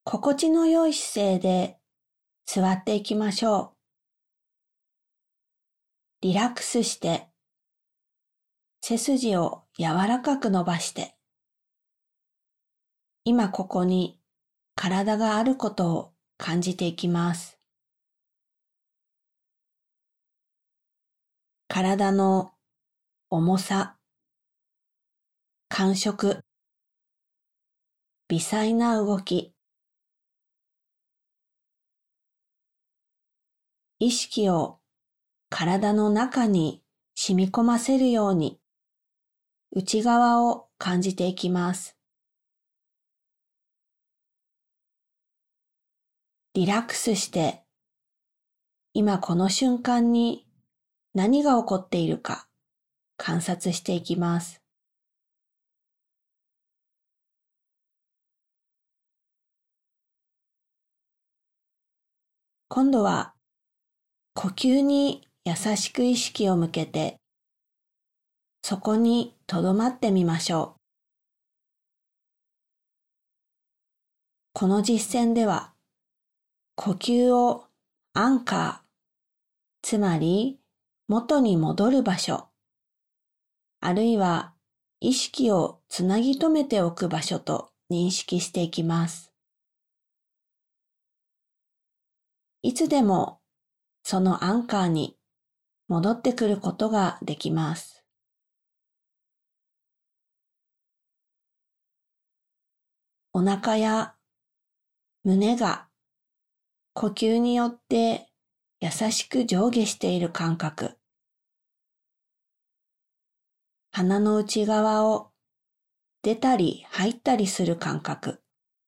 心地の良い姿勢で座っていきましょう。リラックスして背筋を柔らかく伸ばして、今ここに体があることを感じていきます。体の重さ、感触、微細な動き、意識を体の中に染み込ませるように内側を感じていきます。リラックスして今この瞬間に何が起こっているか観察していきます。今度は呼吸に優しく意識を向けて、そこに留まってみましょう。この実践では、呼吸をアンカー、つまり元に戻る場所、あるいは意識をつなぎ止めておく場所と認識していきます。いつでもそのアンカーに戻ってくることができます。お腹や胸が呼吸によって優しく上下している感覚。鼻の内側を出たり入ったりする感覚。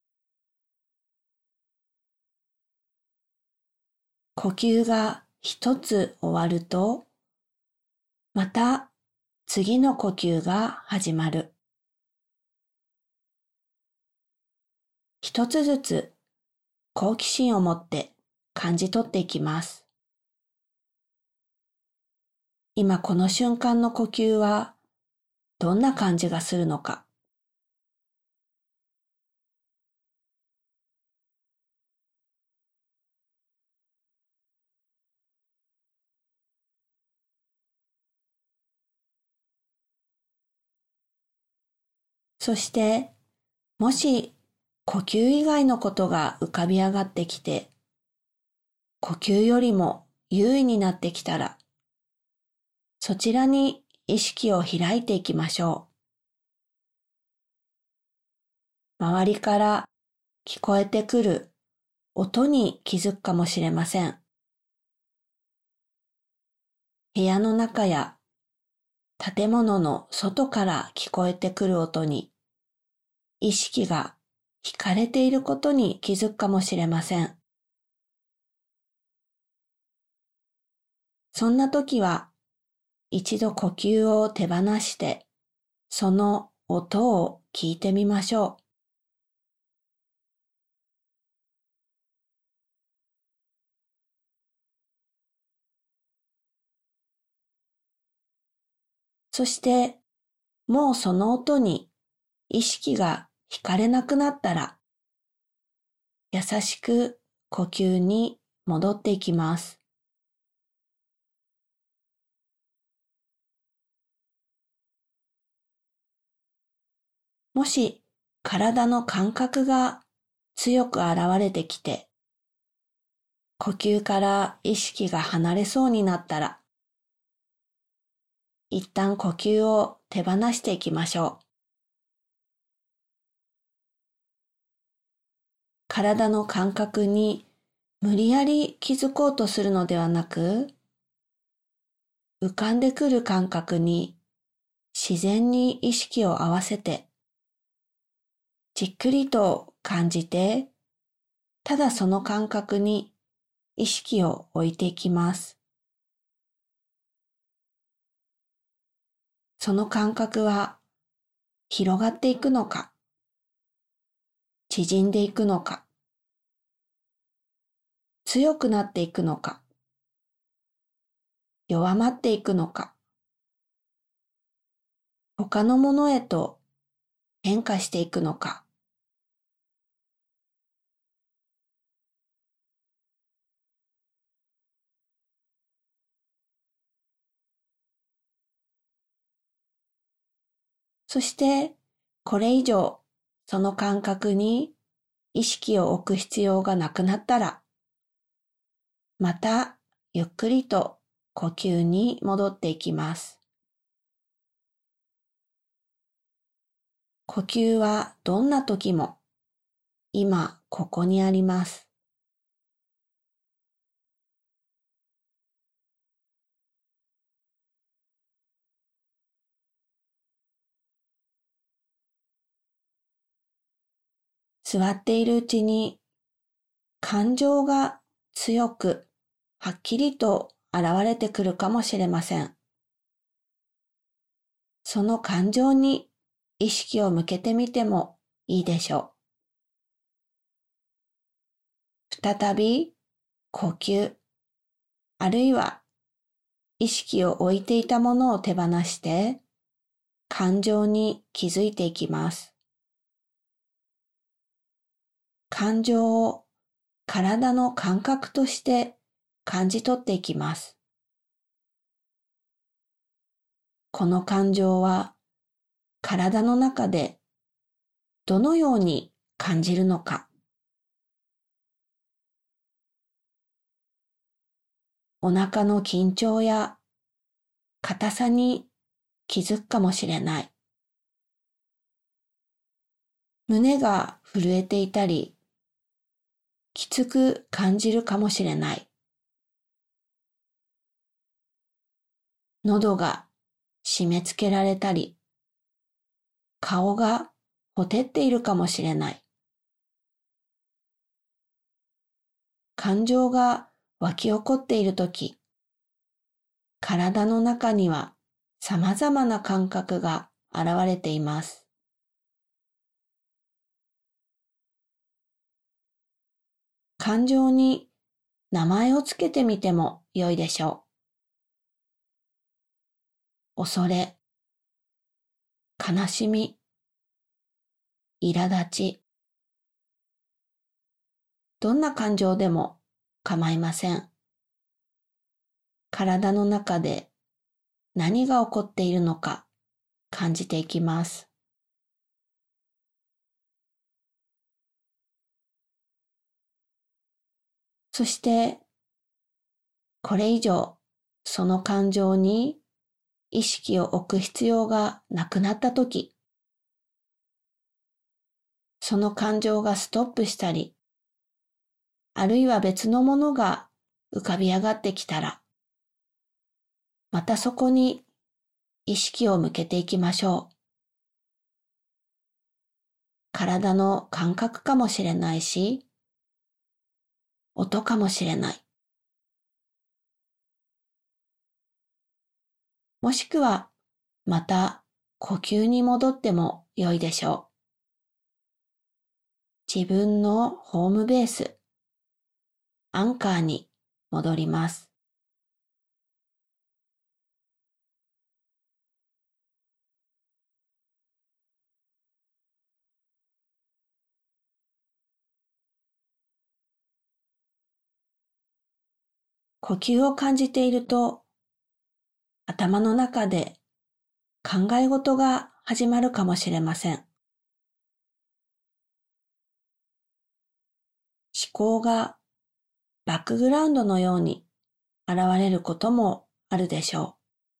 呼吸が一つ終わると、また次の呼吸が始まる。一つずつ好奇心を持って感じ取っていきます。今この瞬間の呼吸はどんな感じがするのか。そして、もし呼吸以外のことが浮かび上がってきて、呼吸よりも優位になってきたら、そちらに意識を開いていきましょう。周りから聞こえてくる音に気づくかもしれません。部屋の中や建物の外から聞こえてくる音に意識が惹かれていることに気づくかもしれません。そんな時は一度呼吸を手放してその音を聞いてみましょう。そして、もうその音に意識が惹かれなくなったら、優しく呼吸に戻っていきます。もし体の感覚が強く現れてきて、呼吸から意識が離れそうになったら、一旦呼吸を手放していきましょう。体の感覚に無理やり気づこうとするのではなく、浮かんでくる感覚に自然に意識を合わせて、じっくりと感じて、ただその感覚に意識を置いていきます。その感覚は広がっていくのか、縮んでいくのか、強くなっていくのか、弱まっていくのか、他のものへと変化していくのか、 そして、これ以上その感覚に意識を置く必要がなくなったら、またゆっくりと呼吸に戻っていきます。呼吸はどんな時も今ここにあります。座っているうちに感情が強くはっきりと現れてくるかもしれません。その感情に意識を向けてみてもいいでしょう。再び呼吸、あるいは意識を置いていたものを手放して感情に気づいていきます。感情を体の感覚として感じ取っていきます。この感情は体の中でどのように感じるのか。お腹の緊張や硬さに気づくかもしれない。胸が震えていたり、きつく感じるかもしれない。喉が締め付けられたり、顔がほてっているかもしれない。感情が湧き起こっているとき、体の中には様々な感覚が現れています。感情に名前をつけてみても良いでしょう。恐れ、悲しみ、苛立ち、どんな感情でも構いません。体の中で何が起こっているのか感じていきます。そして、これ以上その感情に意識を置く必要がなくなったとき、その感情がストップしたり、あるいは別のものが浮かび上がってきたら、またそこに意識を向けていきましょう。体の感覚かもしれないし、音かもしれない。もしくは、また呼吸に戻っても良いでしょう。自分のホームベース、アンカーに戻ります。呼吸を感じていると、頭の中で考え事が始まるかもしれません。思考がバックグラウンドのように現れることもあるでしょう。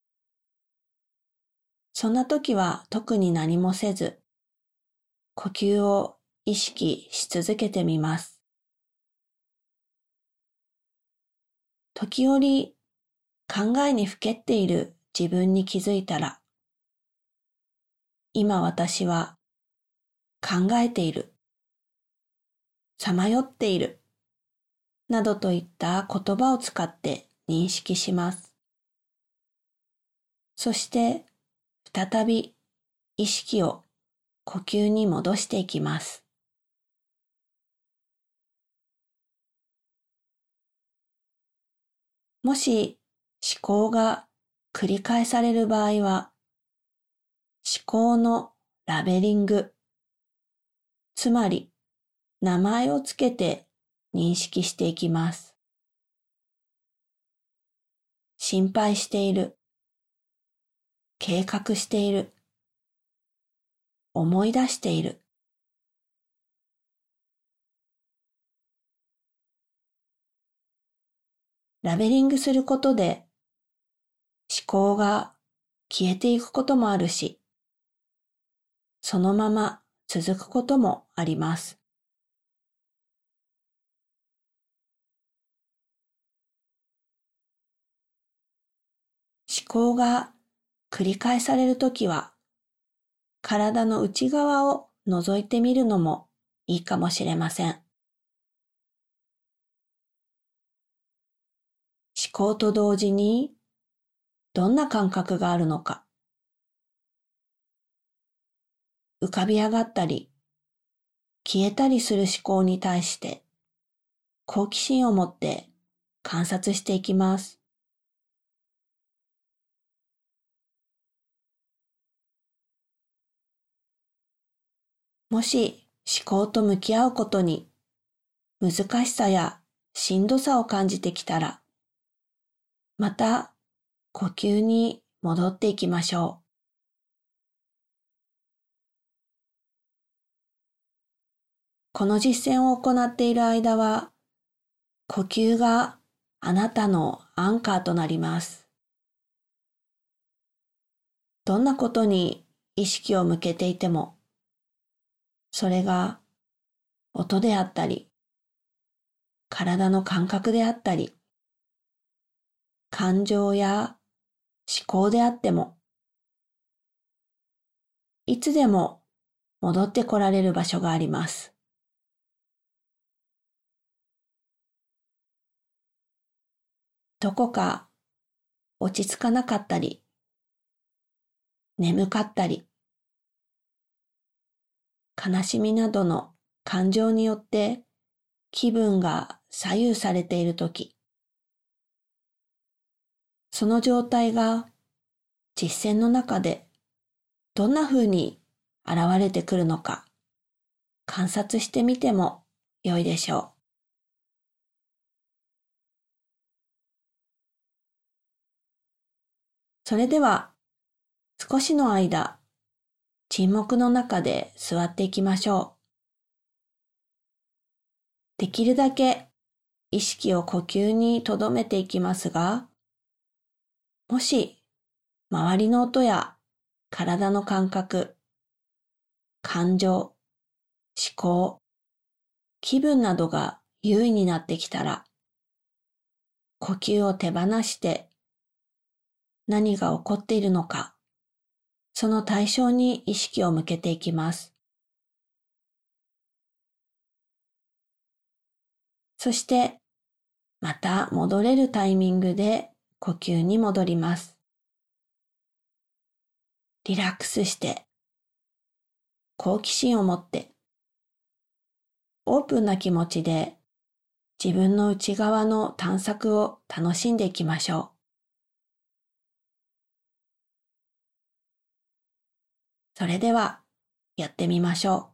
そんな時は特に何もせず、呼吸を意識し続けてみます。時折考えにふけっている自分に気づいたら、今私は考えている、さまよっている、などといった言葉を使って認識します。そして再び意識を呼吸に戻していきます。もし思考が繰り返される場合は、思考のラベリング、つまり名前をつけて認識していきます。心配している、計画している、 思い出している。ラベリングすることで思考が消えていくこともあるし、そのまま続くこともあります。思考が繰り返されるときは、体の内側を覗いてみるのもいいかもしれません。思考と同時にどんな感覚があるのか、浮かび上がったり消えたりする思考に対して好奇心を持って観察していきます。もし思考と向き合うことに難しさやしんどさを感じてきたら、また呼吸に戻っていきましょう。この実践を行っている間は、呼吸があなたのアンカーとなります。どんなことに意識を向けていても、それが音であったり、体の感覚であったり、感情や思考であっても、いつでも戻ってこられる場所があります。どこか落ち着かなかったり、眠かったり、悲しみなどの感情によって気分が左右されているとき、その状態が実践の中でどんな風に現れてくるのか観察してみても良いでしょう。それでは少しの間沈黙の中で座っていきましょう。できるだけ意識を呼吸に留めていきますが、もし周りの音や体の感覚、感情、思考、気分などが優位になってきたら、呼吸を手放して何が起こっているのか、その対象に意識を向けていきます。そして、また戻れるタイミングで呼吸に戻ります。リラックスして、好奇心を持って、オープンな気持ちで自分の内側の探索を楽しんでいきましょう。それでは、やってみましょう。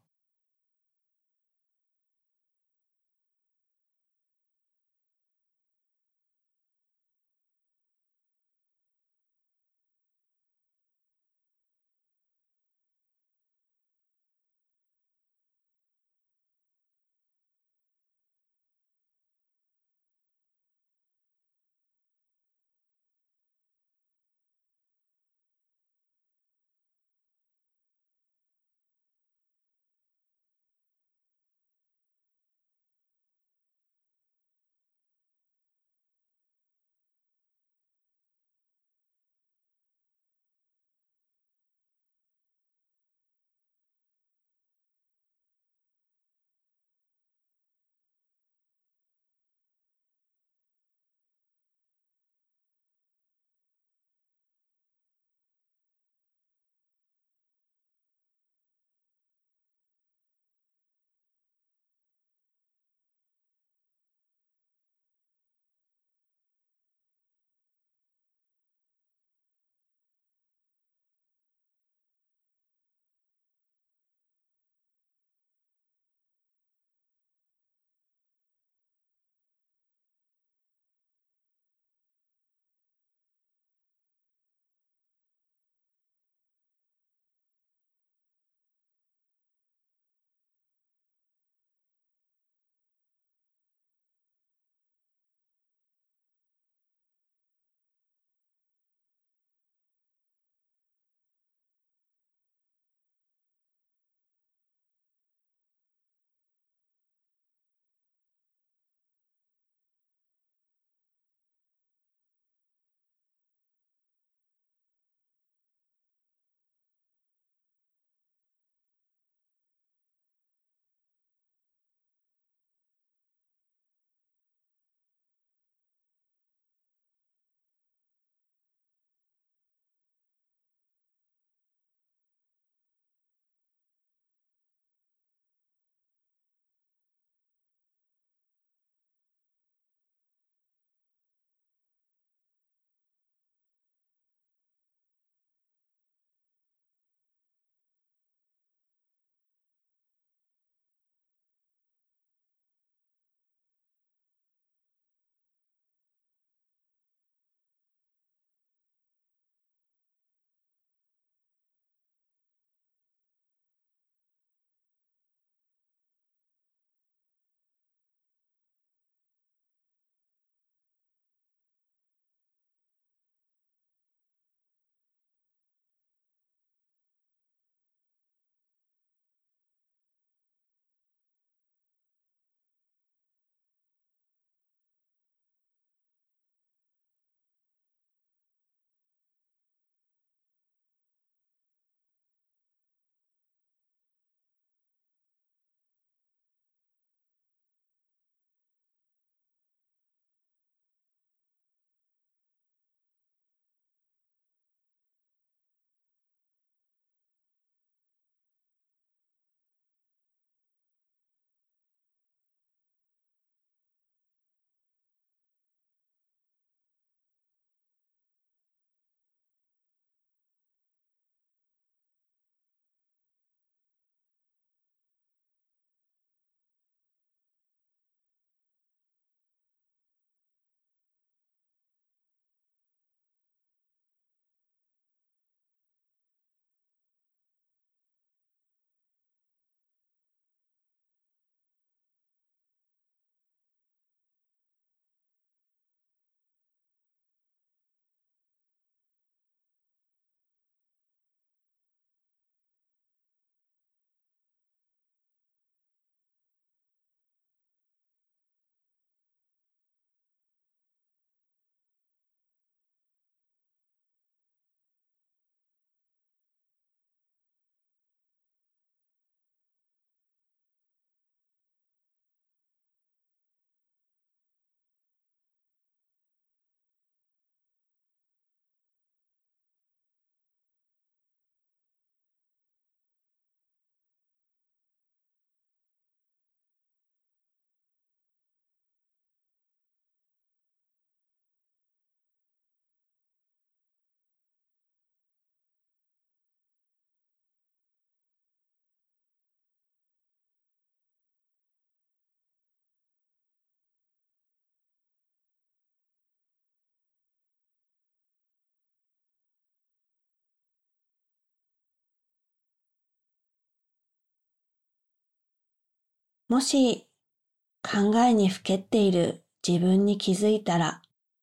もし考えにふけっている自分に気づいたら、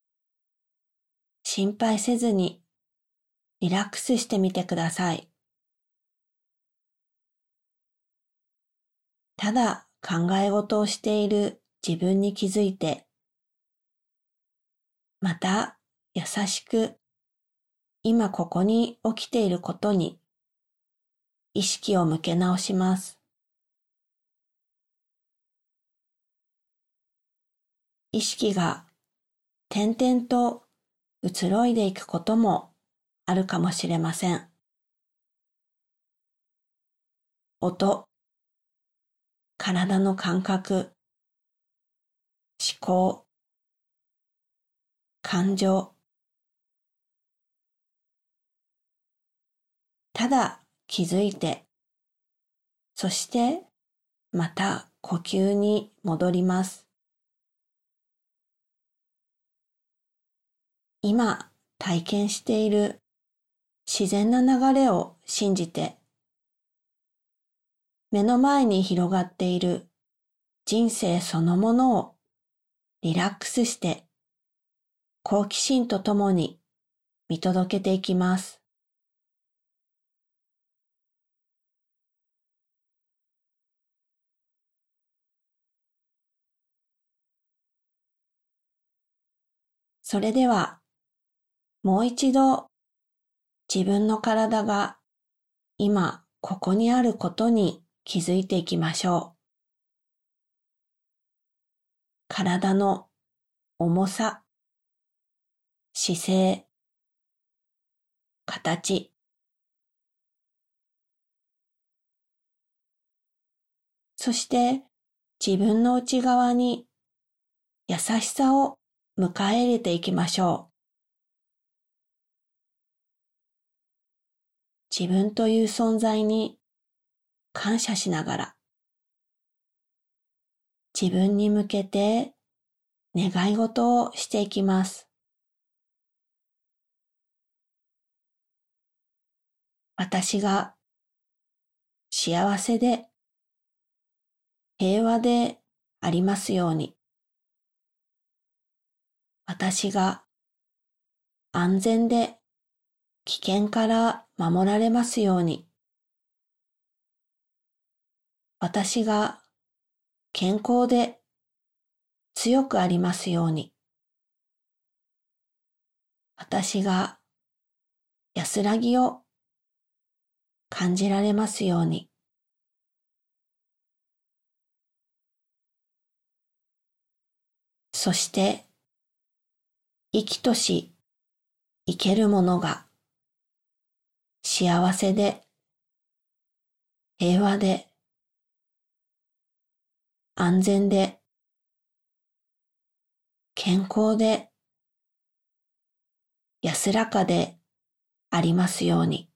心配せずにリラックスしてみてください。ただ考え事をしている自分に気づいて、また優しく今ここに起きていることに意識を向け直します。意識が点々と移ろいでいくこともあるかもしれません。音、体の感覚、思考、感情。ただ気づいて、そしてまた呼吸に戻ります。今体験している自然な流れを信じて、目の前に広がっている人生そのものをリラックスして好奇心とともに見届けていきます。それではもう一度自分の体が今ここにあることに気づいていきましょう。体の重さ、姿勢、形。そして自分の内側に優しさを迎え入れていきましょう。自分という存在に感謝しながら、自分に向けて願い事をしていきます。私が幸せで平和でありますように。私が安全で危険から守られますように。私が健康で強くありますように。私が安らぎを感じられますように。そして生きとし生けるものが幸せで平和で安全で健康で安らかでありますように。